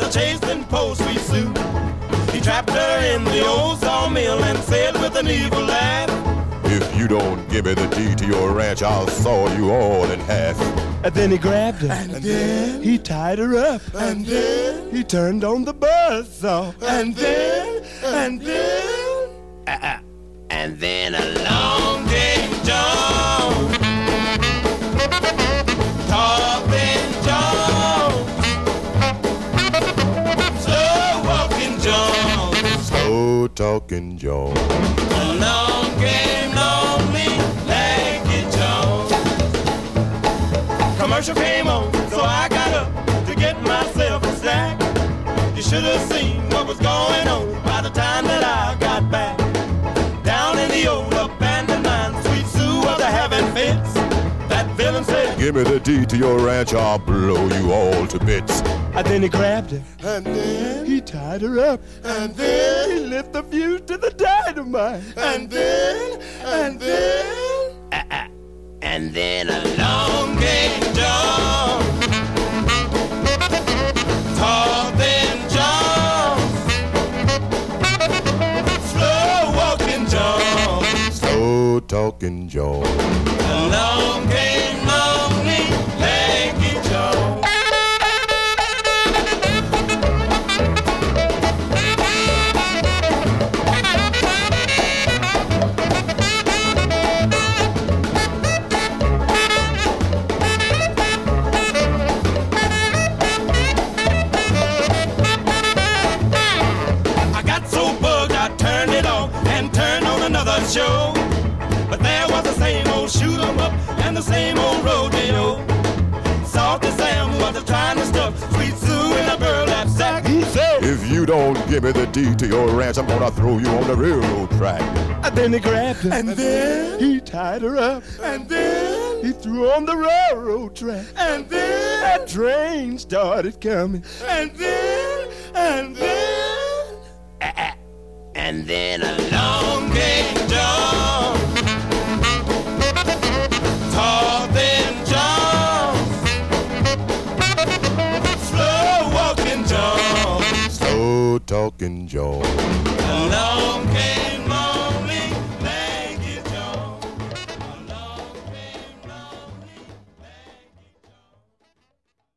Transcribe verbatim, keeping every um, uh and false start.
a chasing poor sweet Sue. He trapped her in the old sawmill and said with an evil laugh, if you don't give me the deed to your ranch, I'll saw you all in half. And then he grabbed her, and then he tied her up, and then he turned on the buzzsaw, and then and then uh-uh. and then along came John, Talking John, slow walking John, slow talking John. Along came lonely Lanky John. Commercial came on, so I got up to get myself a snack. You should have seen what was going on by the time that I got back. Down in the old abandoned mine, sweet Sue was a having fits. That villain said, give me the deed to your ranch, I'll blow you all to bits. And then he grabbed her, and then he tied her up, and then he lit the fuse to the dynamite, and then and then uh-uh. and then along came John, Talking John, slow walking John, slow talking John. along came lonely Lanky John. I got so bugged I turned it off and turned on another show. But there was the same old shoot 'em up and the same old rodeo. Salty Sam was trying to stuff sweet Sue in a burlap sack. He said, If you don't give me the deed to your ranch, I'm gonna throw you on the railroad track. and then he grabbed her, And then he tied her up, and then he threw her on the railroad track. and then That train started coming, and then and then uh-uh. and then along came John, Talking John, slow walking John, Slow talking John. along came